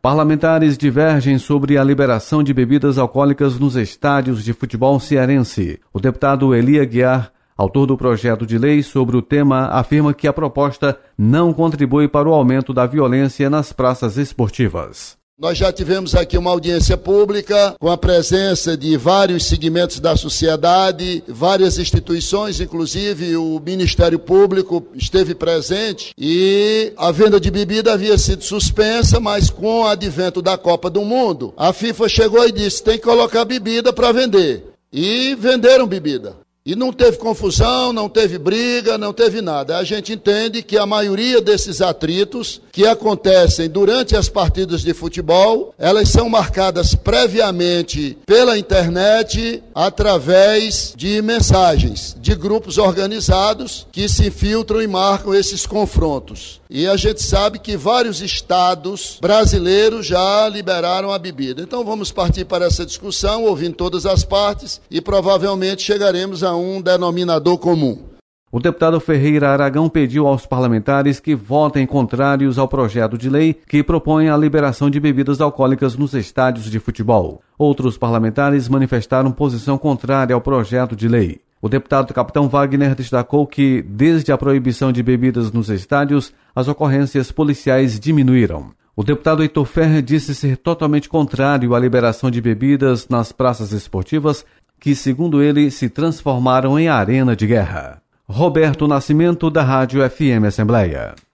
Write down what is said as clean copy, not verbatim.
Parlamentares divergem sobre a liberação de bebidas alcoólicas nos estádios de futebol cearense. O deputado Eli Aguiar, autor do projeto de lei sobre o tema, afirma que a proposta não contribui para o aumento da violência nas praças esportivas. Nós já tivemos aqui uma audiência pública com a presença de vários segmentos da sociedade, várias instituições, inclusive o Ministério Público esteve presente e a venda de bebida havia sido suspensa, mas com o advento da Copa do Mundo, a FIFA chegou e disse, tem que colocar bebida para vender. E venderam bebida. E não teve confusão, não teve briga, não teve nada. A gente entende que a maioria desses atritos que acontecem durante as partidas de futebol, elas são marcadas previamente pela internet através de mensagens de grupos organizados que se infiltram e marcam esses confrontos. E a gente sabe que vários estados brasileiros já liberaram a bebida. Então vamos partir para essa discussão, ouvindo todas as partes e provavelmente chegaremos a um denominador comum. O deputado Ferreira Aragão pediu aos parlamentares que votem contrários ao projeto de lei que propõe a liberação de bebidas alcoólicas nos estádios de futebol. Outros parlamentares manifestaram posição contrária ao projeto de lei. O deputado Capitão Wagner destacou que, desde a proibição de bebidas nos estádios, as ocorrências policiais diminuíram. O deputado Heitor Ferrer disse ser totalmente contrário à liberação de bebidas nas praças esportivas, que, segundo ele, se transformaram em arena de guerra. Roberto Nascimento, da Rádio FM Assembleia.